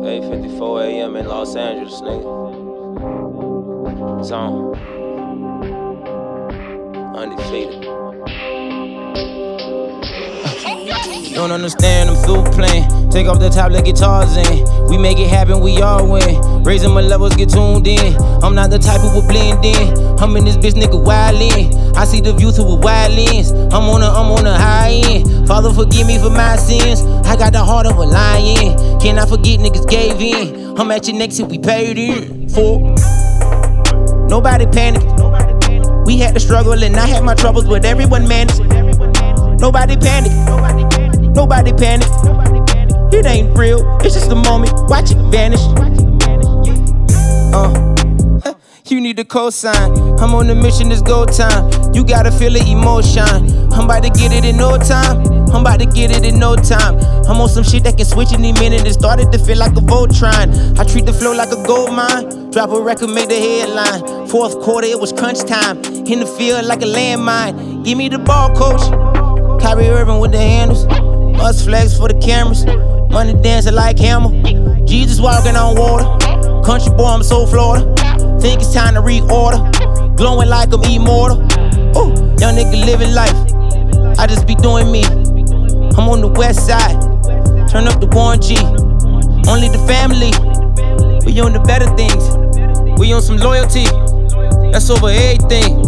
8:54 a.m. in Los Angeles, nigga. It's on. Undefeated. You don't understand, I'm through playing. Take off the top like guitars in. We make it happen, we all win. Raising my levels, get tuned in. I'm not the type who will blend in. I'm in this bitch, nigga, wild in. I see the view through a wide lens. I'm on a high end. Father, forgive me for my sins. I got the heart of a lion. Can I forget niggas gave in? I'm at your neck till we paid in. For nobody panicked. We had to struggle and I had my troubles, but everyone managed. Nobody panicked. Nobody panic. It ain't real, it's just a moment. Watch it vanish. You need a cosign. I'm on a mission, it's go time. You gotta feel the emotion. I'm about to get it in no time. I'm about to get it in no time. I'm on some shit that can switch any minute. It started to feel like a Voltron. I treat the flow like a gold mine. Drop a record, make the headline. Fourth quarter, it was crunch time. In the field like a landmine. Give me the ball, coach. Kyrie Irving with the handles. Must flex for the cameras. Money dancing like Hammer. Jesus walking on water. Country boy, I'm so Florida. Think it's time to reorder. Glowing like I'm immortal. Ooh, young nigga living life. I just be doing me. I'm on the west side. Turn up the 1G. Only the family. We on the better things. We on some loyalty. That's over everything.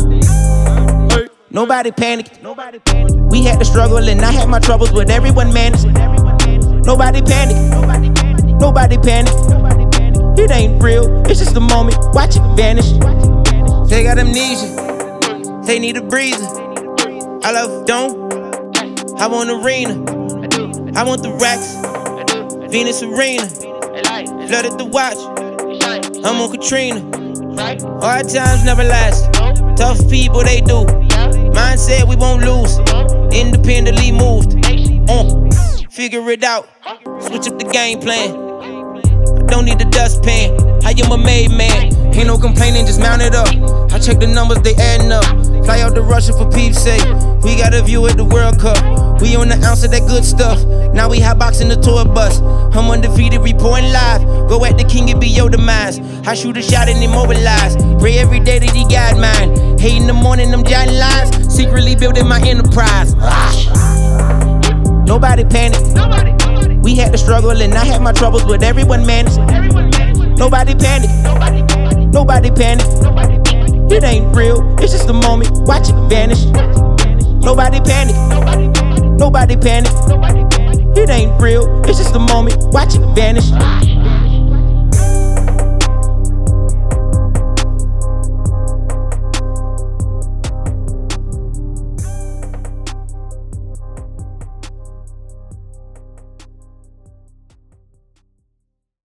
Nobody panicked. We had to struggle and I had my troubles, but everyone managed. Nobody panicked. Nobody panicked. It ain't real, it's just a moment. Watch it vanish. They got amnesia. They need a breather. I love Dome. I want arena. I want the racks. Venus Arena. Flooded the watch. I'm on Katrina. Hard times never last. Tough people, they do. Mindset, we won't lose. Independently moved. Figure it out. Switch up the game plan. Don't need a dustpan. I am a made man. Ain't no complaining, just mount it up. I check the numbers, they adding up. Fly out to Russia for peeps' sake. We got a view at the World Cup. We on the ounce of that good stuff. Now we hotboxing the tour bus. I'm undefeated, reporting live. Go at the king, it be your demise. I shoot a shot and immobilize. Pray every day that he guide mine. 8 in the morning, I'm jotting lines. Secretly building my enterprise. Nobody panicked. We had to struggle and I had my troubles, but everyone managed. Nobody panicked. Nobody panicked. It ain't real, it's just a moment. Watch it vanish. Nobody panicked. Nobody panicked. It ain't real, it's just a moment. Watch it vanish.